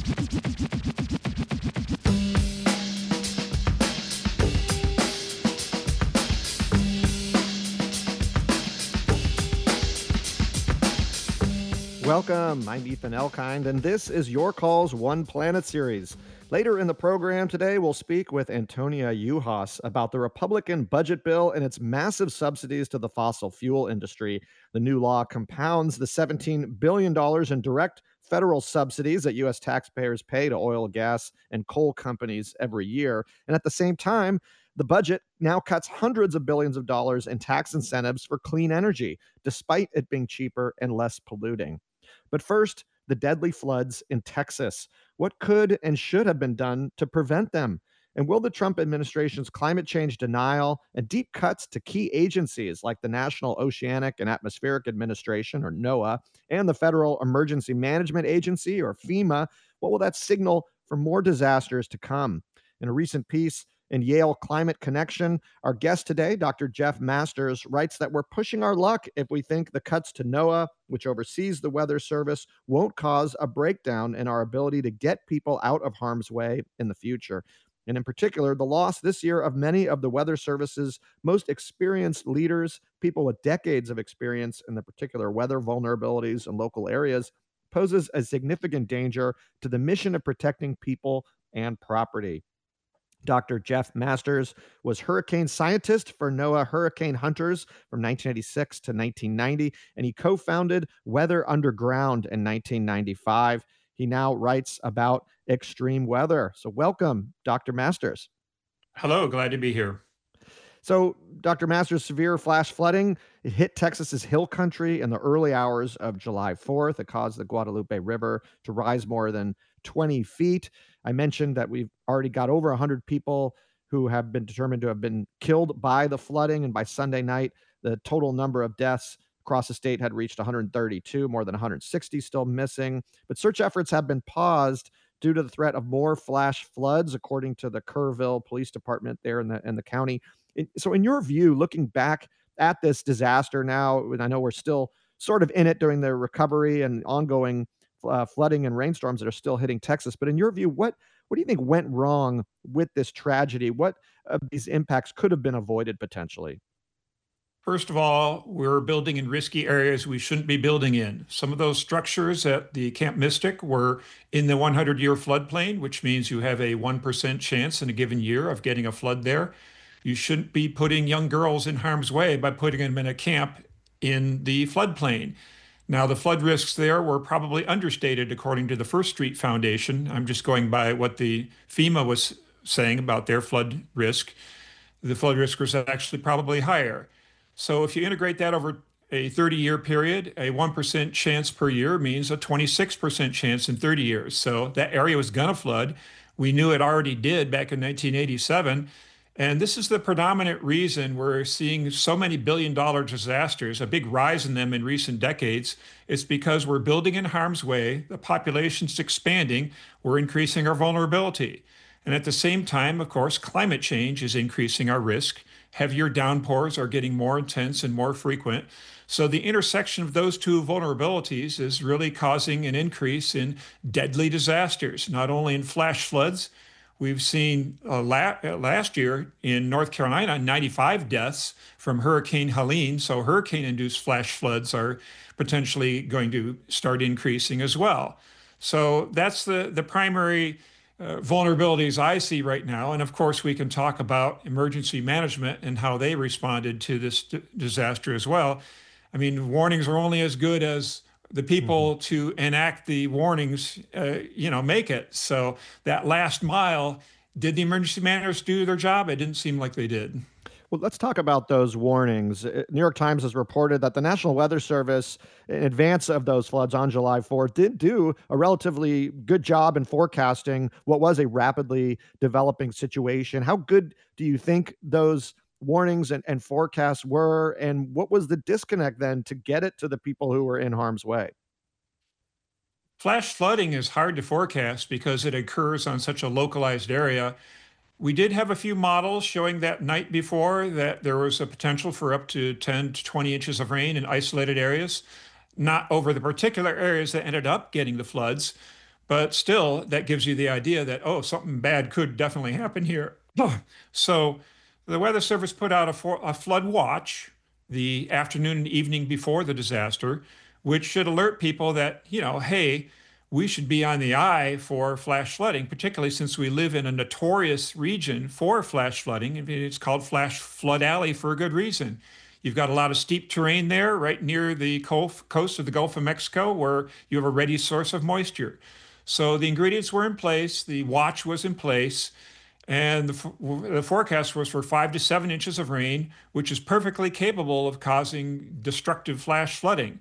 Welcome, I'm Ethan Elkind, and this is Your Calls One Planet series. Later in the program today, we'll speak with Antonia Juhas about the Republican budget bill and its massive subsidies to the fossil fuel industry. The new law compounds the $17 billion in direct federal subsidies that U.S. taxpayers pay to oil, gas, and coal companies every year. And at the same time, the budget now cuts hundreds of billions of dollars in tax incentives for clean energy, despite it being cheaper and less polluting. But first, the deadly floods in Texas. What could and should have been done to prevent them? And will the Trump administration's climate change denial and deep cuts to key agencies like the National Oceanic and Atmospheric Administration, or NOAA, and the Federal Emergency Management Agency, or FEMA, what will that signal for more disasters to come? In a recent piece in Yale Climate Connection, our guest today, Dr. Jeff Masters, writes that we're pushing our luck if we think the cuts to NOAA, which oversees the Weather Service, won't cause a breakdown in our ability to get people out of harm's way in the future. And in particular, the loss this year of many of the Weather Service's most experienced leaders, people with decades of experience in the particular weather vulnerabilities in local areas, poses a significant danger to the mission of protecting people and property. Dr. Jeff Masters was hurricane scientist for NOAA Hurricane Hunters from 1986 to 1990, and he co-founded Weather Underground in 1995. He now writes about extreme weather. So welcome, Dr. Masters. Hello, glad to be here. So, Dr. Masters, severe flash flooding, it hit Texas's hill country in the early hours of July 4th. It caused the Guadalupe River to rise more than 20 feet. I mentioned that we've already got over 100 people who have been determined to have been killed by the flooding. And by Sunday night, the total number of deaths across the state had reached 132, more than 160 still missing. But search efforts have been paused due to the threat of more flash floods, according to the Kerrville Police Department there in the county. So in your view, looking back at this disaster now, and I know we're still sort of in it during the recovery and ongoing flooding and rainstorms that are still hitting Texas, but in your view, what do you think went wrong with this tragedy? What of these impacts could have been avoided potentially? First of all, we're building in risky areas we shouldn't be building in. Some of those structures at the Camp Mystic were in the 100-year floodplain, which means you have a 1% chance in a given year of getting a flood there. You shouldn't be putting young girls in harm's way by putting them in a camp in the floodplain. Now, the flood risks there were probably understated according to the First Street Foundation. I'm just going by what the FEMA was saying about their flood risk. The flood risk was actually probably higher. So if you integrate that over a 30-year period, a 1% chance per year means a 26% chance in 30 years. So that area was going to flood. We knew it already did back in 1987. And this is the predominant reason we're seeing so many billion-dollar disasters, a big rise in them in recent decades. It's because we're building in harm's way, the population's expanding, we're increasing our vulnerability. And at the same time, of course, climate change is increasing our risk. Heavier downpours are getting more intense and more frequent. So the intersection of those two vulnerabilities is really causing an increase in deadly disasters, not only in flash floods. We've seen last year in North Carolina, 95 deaths from Hurricane Helene. So hurricane-induced flash floods are potentially going to start increasing as well. So that's the primary vulnerabilities I see right now. And of course, we can talk about emergency management and how they responded to this disaster as well. I mean, warnings are only as good as the people to enact the warnings, make it. So that last mile, did the emergency managers do their job? It didn't seem like they did. Well, let's talk about those warnings. New York Times has reported that the National Weather Service, in advance of those floods on July 4th, did do a relatively good job in forecasting what was a rapidly developing situation. How good do you think those warnings and forecasts were, and what was the disconnect then to get it to the people who were in harm's way? Flash flooding is hard to forecast because it occurs on such a localized area. We did have a few models showing that night before that there was a potential for up to 10 to 20 inches of rain in isolated areas, not over the particular areas that ended up getting the floods. But still, that gives you the idea that, oh, something bad could definitely happen here. So the Weather Service put out a flood watch the afternoon and evening before the disaster, which should alert people that, hey, we should be on the eye for flash flooding, particularly since we live in a notorious region for flash flooding. I mean, it's called Flash Flood Alley for a good reason. You've got a lot of steep terrain there right near the coast of the Gulf of Mexico where you have a ready source of moisture. So the ingredients were in place, the watch was in place, and the forecast was for 5 to 7 inches of rain, which is perfectly capable of causing destructive flash flooding.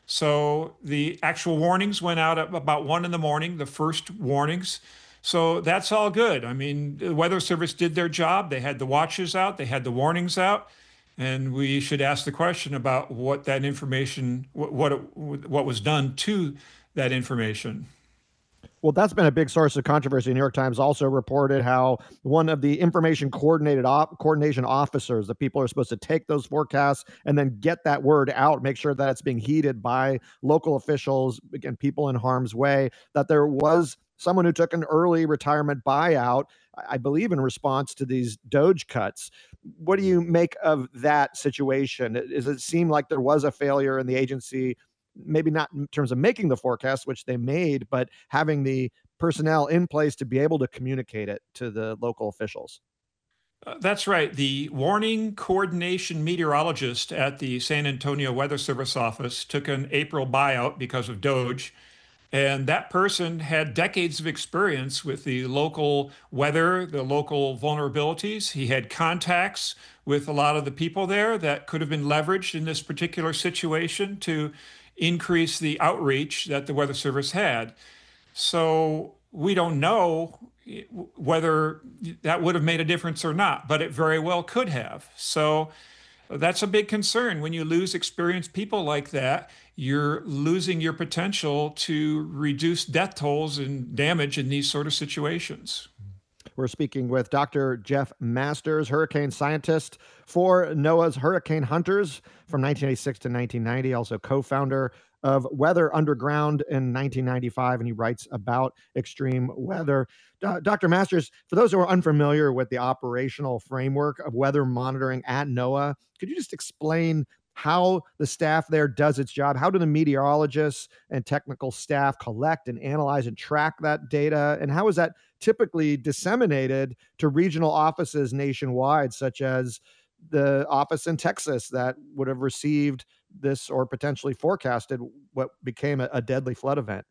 So the actual warnings went out at about 1 in the morning, the first warnings. So that's all good. I mean, the Weather Service did their job. They had the watches out, they had the warnings out, and we should ask the question about what that information, what was done to that information. Well, that's been a big source of controversy. The New York Times also reported how one of the information coordination officers, the people who are supposed to take those forecasts and then get that word out, make sure that it's being heeded by local officials and people in harm's way, that there was someone who took an early retirement buyout, I believe, in response to these Doge cuts. What do you make of that situation? Does it seem like there was a failure in the agency, maybe not in terms of making the forecast, which they made, but having the personnel in place to be able to communicate it to the local officials? That's right. The warning coordination meteorologist at the San Antonio Weather Service office took an April buyout because of Doge. And that person had decades of experience with the local weather, the local vulnerabilities. He had contacts with a lot of the people there that could have been leveraged in this particular situation to increase the outreach that the Weather Service had. So we don't know whether that would have made a difference or not, but it very well could have. So that's a big concern. When you lose experienced people like that, you're losing your potential to reduce death tolls and damage in these sort of situations. We're speaking with Dr. Jeff Masters, hurricane scientist for NOAA's Hurricane Hunters from 1986 to 1990, also co founder of Weather Underground in 1995, and he writes about extreme weather. Dr. Masters, for those who are unfamiliar with the operational framework of weather monitoring at NOAA, could you just explain how the staff there does its job? How do the meteorologists and technical staff collect and analyze and track that data? And how is that typically disseminated to regional offices nationwide, such as the office in Texas that would have received this or potentially forecasted what became a deadly flood event?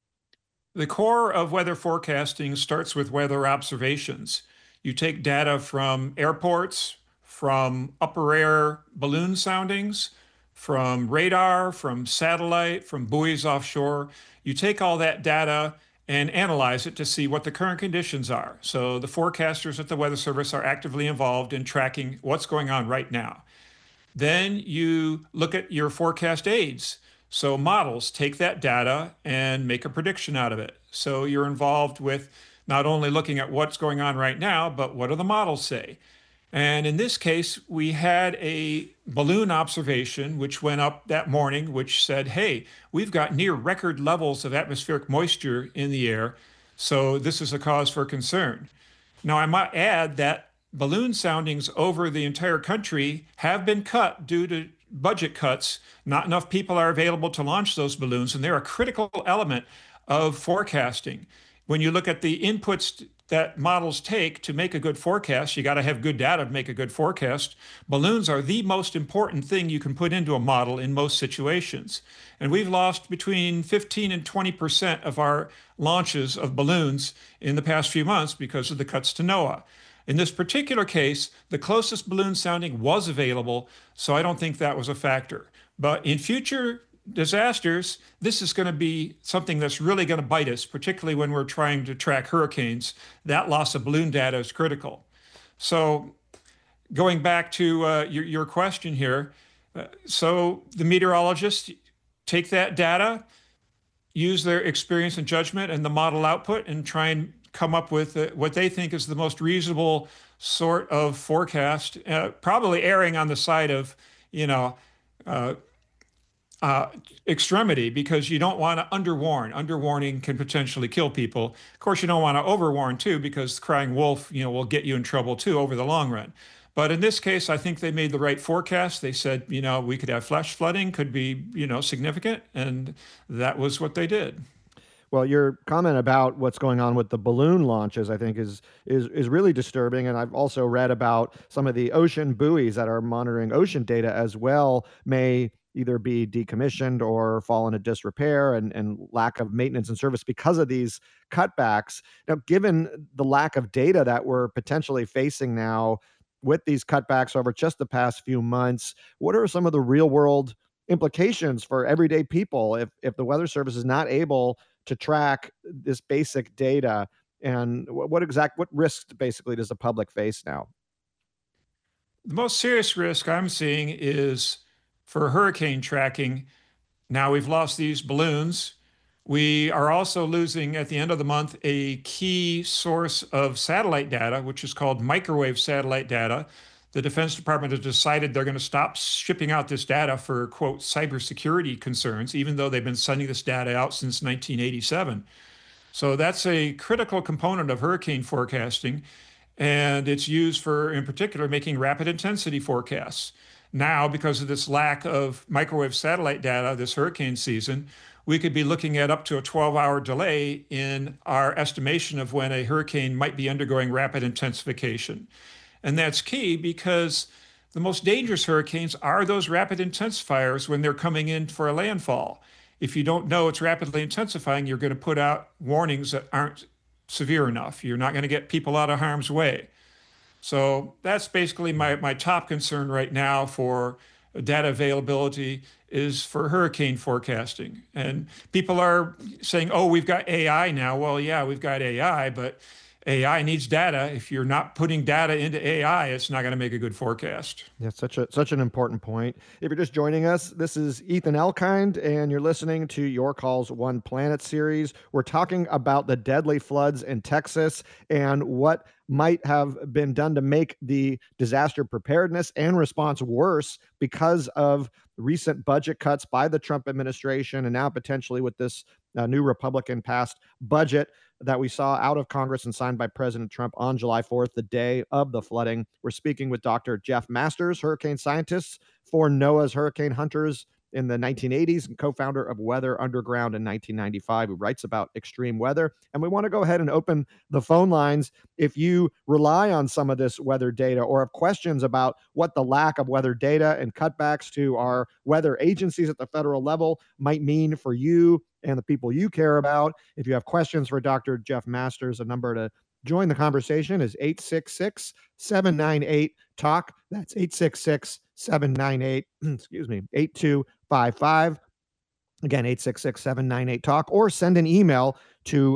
The core of weather forecasting starts with weather observations. You take data from airports, from upper air balloon soundings, from radar, from satellite, from buoys offshore. You take all that data and analyze it to see what the current conditions are. So the forecasters at the Weather Service are actively involved in tracking what's going on right now. Then you look at your forecast aids. So models take that data and make a prediction out of it. So you're involved with not only looking at what's going on right now, but what do the models say? And in this case, we had a balloon observation which went up that morning, which said, hey, we've got near record levels of atmospheric moisture in the air. So this is a cause for concern. Now, I might add that balloon soundings over the entire country have been cut due to budget cuts. Not enough people are available to launch those balloons, and they're a critical element of forecasting. When you look at the inputs that models take to make a good forecast, you got to have good data to make a good forecast. Balloons are the most important thing you can put into a model in most situations. And we've lost between 15 and 20% of our launches of balloons in the past few months because of the cuts to NOAA. In this particular case, the closest balloon sounding was available, so I don't think that was a factor. But in future disasters, this is going to be something that's really going to bite us, particularly when we're trying to track hurricanes. That loss of balloon data is critical. So going back to your question here, so the meteorologists take that data, use their experience and judgment and the model output, and try and come up with what they think is the most reasonable sort of forecast, probably erring on the side of, you know, uh, extremity because you don't want to underwarn. Underwarning can potentially kill people. Of course, you don't want to overwarn too because crying wolf, will get you in trouble too over the long run. But in this case, I think they made the right forecast. They said, we could have flash flooding, could be, significant, and that was what they did. Well, your comment about what's going on with the balloon launches, I think, is really disturbing. And I've also read about some of the ocean buoys that are monitoring ocean data as well may either be decommissioned or fall into disrepair and lack of maintenance and service because of these cutbacks. Now, given the lack of data that we're potentially facing now with these cutbacks over just the past few months, what are some of the real world implications for everyday people if the Weather Service is not able to track this basic data, and what risks basically does the public face now? The most serious risk I'm seeing is for hurricane tracking. Now we've lost these balloons. We are also losing at the end of the month a key source of satellite data, which is called microwave satellite data. The Defense Department has decided they're going to stop shipping out this data for, quote, cybersecurity concerns, even though they've been sending this data out since 1987. So that's a critical component of hurricane forecasting, and it's used for, in particular, making rapid intensity forecasts. Now, because of this lack of microwave satellite data this hurricane season, we could be looking at up to a 12-hour delay in our estimation of when a hurricane might be undergoing rapid intensification. And that's key because the most dangerous hurricanes are those rapid intensifiers when they're coming in for a landfall. If you don't know it's rapidly intensifying, you're going to put out warnings that aren't severe enough. You're not going to get people out of harm's way. So that's basically my top concern right now for data availability is for hurricane forecasting. And people are saying, oh, we've got AI now. Well, yeah, we've got AI, but AI needs data. If you're not putting data into AI, it's not going to make a good forecast. Yeah, such an important point. If you're just joining us, this is Ethan Elkind, and you're listening to Your Calls One Planet series. We're talking about the deadly floods in Texas and what might have been done to make the disaster preparedness and response worse because of recent budget cuts by the Trump administration, and now potentially with this new Republican passed budget that we saw out of Congress and signed by President Trump on July 4th, the day of the flooding. We're speaking with Dr. Jeff Masters, hurricane scientist for NOAA's Hurricane Hunters in the 1980s and co-founder of Weather Underground in 1995, who writes about extreme weather. And we want to go ahead and open the phone lines. If you rely on some of this weather data or have questions about what the lack of weather data and cutbacks to our weather agencies at the federal level might mean for you and the people you care about. If you have questions for Dr. Jeff Masters, a number to join the conversation is 866-798-TALK. That's 866-798, excuse me, 8255. Again, 866-798-TALK, or send an email to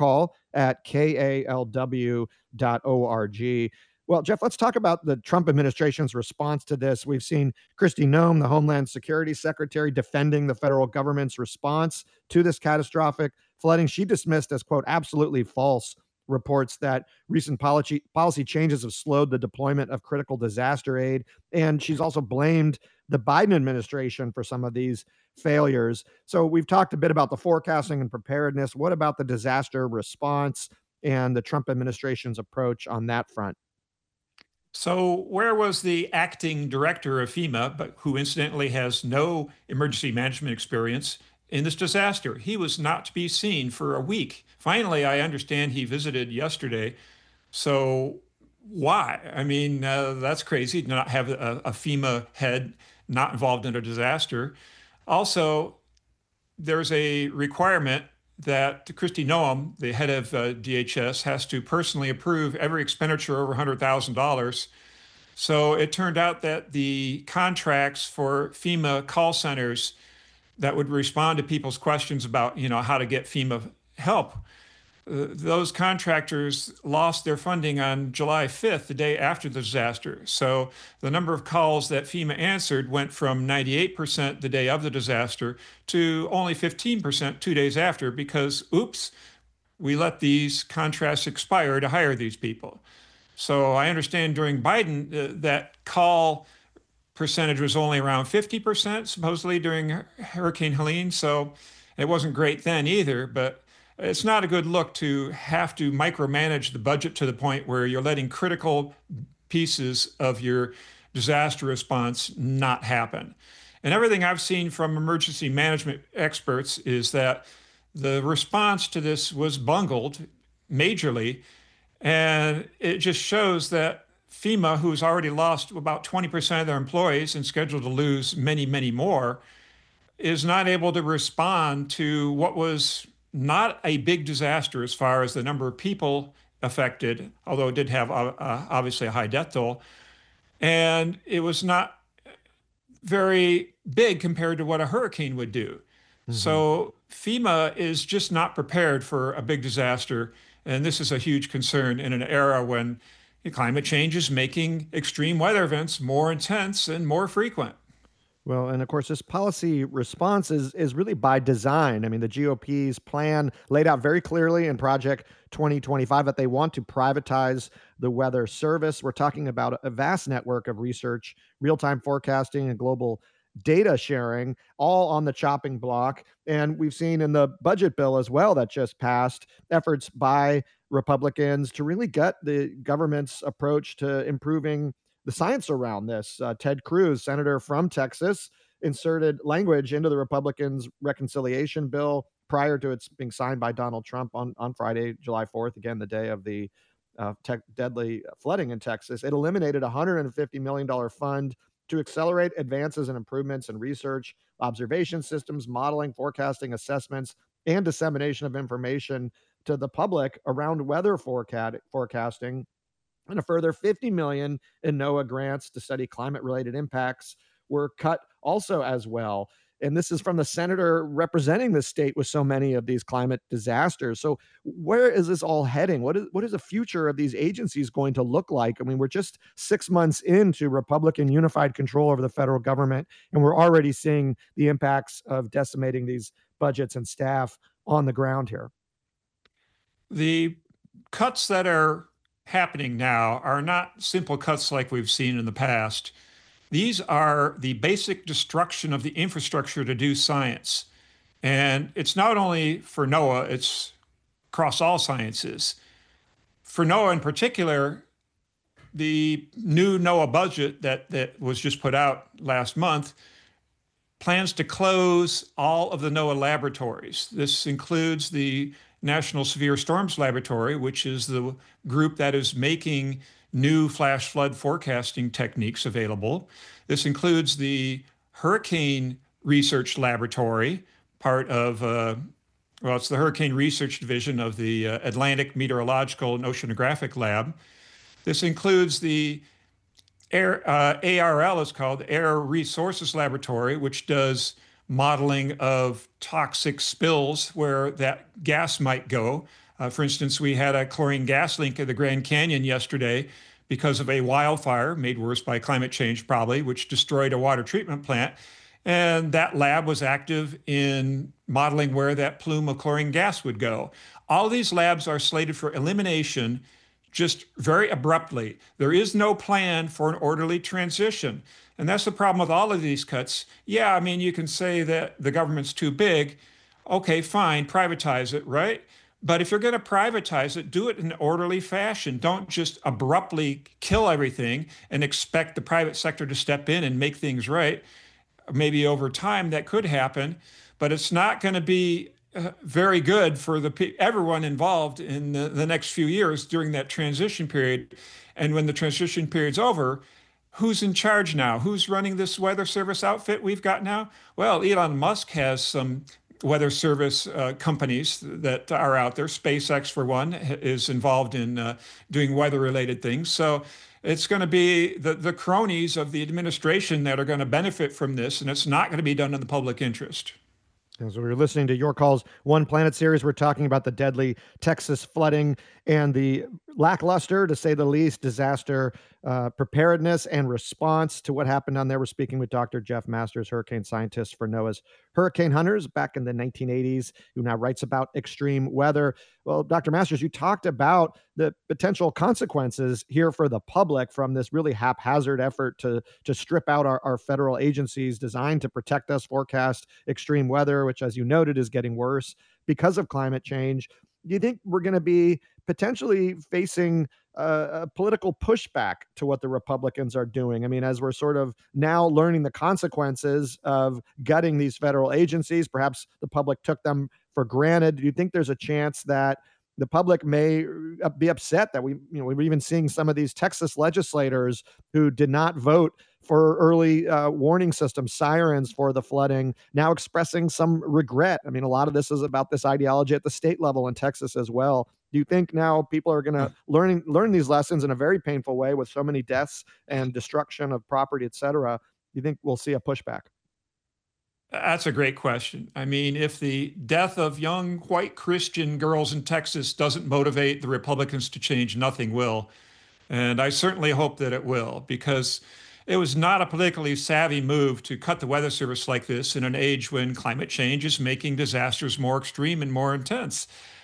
yourcall@kalw.org. Well, Jeff, let's talk about the Trump administration's response to this. We've seen Kristi Noem, the Homeland Security Secretary, defending the federal government's response to this catastrophic flooding. She dismissed as, quote, absolutely false reports that recent policy changes have slowed the deployment of critical disaster aid. And she's also blamed the Biden administration for some of these failures. So we've talked a bit about the forecasting and preparedness. What about the disaster response and the Trump administration's approach on that front? So, where was the acting director of FEMA, but who incidentally has no emergency management experience in this disaster? He was not to be seen for a week. Finally, I understand he visited yesterday. So, why? I mean, that's crazy to not have a FEMA head not involved in a disaster. Also, there's a requirement that Kristi Noem, the head of DHS, has to personally approve every expenditure over $100,000. So it turned out that the contracts for FEMA call centers that would respond to people's questions about, how to get FEMA help, those contractors lost their funding on July 5th, the day after the disaster. So the number of calls that FEMA answered went from 98% the day of the disaster to only 15% 2 days after because, oops, we let these contracts expire to hire these people. So I understand during Biden that call percentage was only around 50%, supposedly during Hurricane Helene. So it wasn't great then either, but it's not a good look to have to micromanage the budget to the point where you're letting critical pieces of your disaster response not happen. And everything I've seen from emergency management experts is that the response to this was bungled majorly. And it just shows that FEMA, who's already lost about 20% of their employees and scheduled to lose many, many more, is not able to respond to what was not a big disaster as far as the number of people affected, although it did have obviously a high death toll. And it was not very big compared to what a hurricane would do. So FEMA is just not prepared for a big disaster. And this is a huge concern in an era when climate change is making extreme weather events more intense and more frequent. Well, and of course, this policy response is really by design. I mean, the GOP's plan laid out very clearly in Project 2025 that they want to privatize the Weather Service. We're talking about a vast network of research, real time forecasting, and global data sharing, all on the chopping block. And we've seen in the budget bill as well that just passed efforts by Republicans to really gut the government's approach to improving the science around this. Ted Cruz, senator from Texas, inserted language into the Republicans' reconciliation bill prior to its being signed by Donald Trump on Friday, July 4th, again, the day of the deadly flooding in Texas. It eliminated a $150 million fund to accelerate advances and improvements in research, observation systems, modeling, forecasting, assessments, and dissemination of information to the public around weather forecasting, and a further $50 million in NOAA grants to study climate-related impacts were cut also as well. And this is from the senator representing the state with so many of these climate disasters. So where is this all heading? What is the future of these agencies going to look like? I mean, we're just 6 months into Republican unified control over the federal government, and we're already seeing the impacts of decimating these budgets and staff on the ground here. The cuts that are happening now are not simple cuts like we've seen in the past. These are the basic destruction of the infrastructure to do science. And it's not only for NOAA, it's across all sciences. For NOAA in particular, the new NOAA budget that was just put out last month plans to close all of the NOAA laboratories. This includes the National Severe Storms Laboratory, which is the group that is making new flash flood forecasting techniques available. This includes the Hurricane Research Laboratory, part of, it's the Hurricane Research Division of the Atlantic Meteorological and Oceanographic Lab. This includes the ARL, is called Air Resources Laboratory, which does modeling of toxic spills where that gas might go. For instance, we had a chlorine gas leak at the Grand Canyon yesterday because of a wildfire made worse by climate change, probably, which destroyed a water treatment plant. And that lab was active in modeling where that plume of chlorine gas would go. All these labs are slated for elimination just very abruptly. There is no plan for an orderly transition. And that's the problem with all of these cuts. Yeah, I mean, you can say that the government's too big. Okay, fine, privatize it, right? But if you're going to privatize it, do it in an orderly fashion. Don't just abruptly kill everything and expect the private sector to step in and make things right. Maybe over time that could happen, but it's not going to be very good for everyone involved in the next few years during that transition period. And when the transition period's over, who's in charge now? Who's running this weather service outfit we've got now? Well, Elon Musk has some weather service companies that are out there. SpaceX, for one, is involved in doing weather-related things. So it's going to be the cronies of the administration that are going to benefit from this, and it's not going to be done in the public interest. As we were listening to Your Calls One Planet series, we're talking about the deadly Texas flooding and the lackluster, to say the least, disaster preparedness and response to what happened down there. We're speaking with Dr. Jeff Masters, hurricane scientist for NOAA's Hurricane Hunters back in the 1980s, who now writes about extreme weather. Well, Dr. Masters, you talked about the potential consequences here for the public from this really haphazard effort to strip out our federal agencies designed to protect us, forecast extreme weather, which, as you noted, is getting worse because of climate change. Do you think we're going to be potentially facing a political pushback to what the Republicans are doing? I mean, as we're sort of now learning the consequences of gutting these federal agencies, perhaps the public took them for granted. Do you think there's a chance that the public may be upset that we're even seeing some of these Texas legislators who did not vote for early warning systems, sirens for the flooding, now expressing some regret? I mean, a lot of this is about this ideology at the state level in Texas as well. Do you think now people are going to learn these lessons in a very painful way with so many deaths and destruction of property, et cetera? Do you think we'll see a pushback? That's a great question. I mean, if the death of young white Christian girls in Texas doesn't motivate the Republicans to change, nothing will. And I certainly hope that it will, because it was not a politically savvy move to cut the Weather Service like this in an age when climate change is making disasters more extreme and more intense.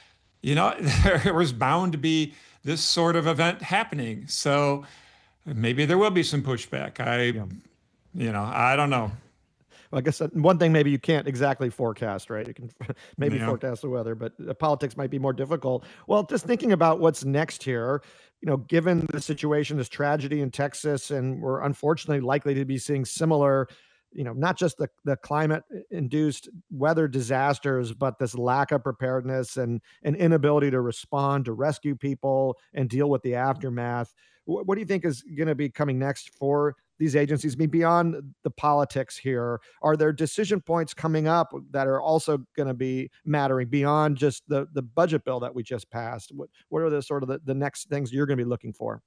There was bound to be this sort of event happening. So maybe there will be some pushback. I don't know. Well, I guess one thing maybe you can't exactly forecast, right? You can maybe Yeah. forecast the weather, but politics might be more difficult. Well, just thinking about what's next here, given the situation, this tragedy in Texas, and we're unfortunately likely to be seeing similar, not just the climate induced weather disasters, but this lack of preparedness and an inability to respond to rescue people and deal with the aftermath. What do you think is going to be coming next for these agencies? I mean, beyond the politics here, are there decision points coming up that are also going to be mattering beyond just the budget bill that we just passed? What are the sort of the next things you're going to be looking for?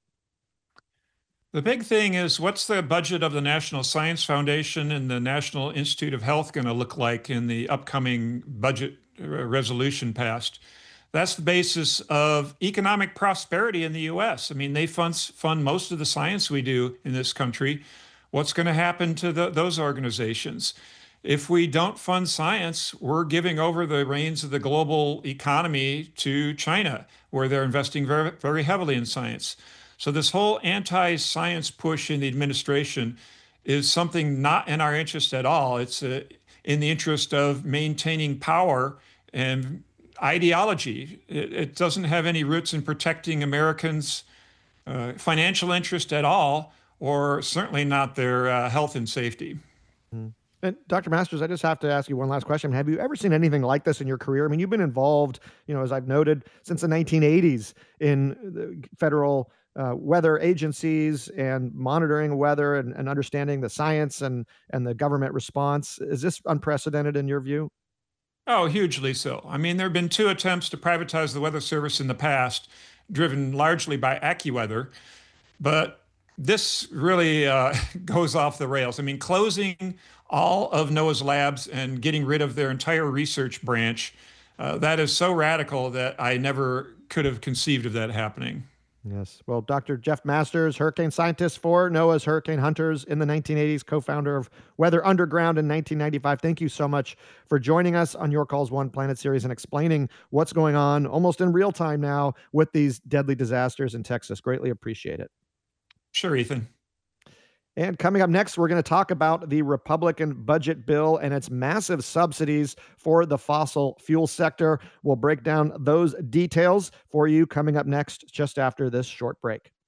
The big thing is, what's the budget of the National Science Foundation and the National Institute of Health going to look like in the upcoming budget resolution passed? That's the basis of economic prosperity in the US. I mean, they fund most of the science we do in this country. What's going to happen to those organizations? If we don't fund science, we're giving over the reins of the global economy to China, where they're investing very, very heavily in science. So this whole anti-science push in the administration is something not in our interest at all. It's in the interest of maintaining power and ideology. It doesn't have any roots in protecting Americans' financial interest at all, or certainly not their health and safety. Mm. And Dr. Masters, I just have to ask you one last question. Have you ever seen anything like this in your career? I mean, you've been involved, as I've noted, since the 1980s in the federal weather agencies and monitoring weather and understanding the science and the government response. Is this unprecedented in your view? Oh, hugely so. I mean, there have been two attempts to privatize the Weather Service in the past, driven largely by AccuWeather, but this really goes off the rails. I mean, closing all of NOAA's labs and getting rid of their entire research branch, that is so radical that I never could have conceived of that happening. Yes. Well, Dr. Jeff Masters, hurricane scientist for NOAA's Hurricane Hunters in the 1980s, co-founder of Weather Underground in 1995. Thank you so much for joining us on Your Calls One Planet series and explaining what's going on almost in real time now with these deadly disasters in Texas. Greatly appreciate it. Sure, Ethan. And coming up next, we're going to talk about the Republican budget bill and its massive subsidies for the fossil fuel sector. We'll break down those details for you coming up next, just after this short break.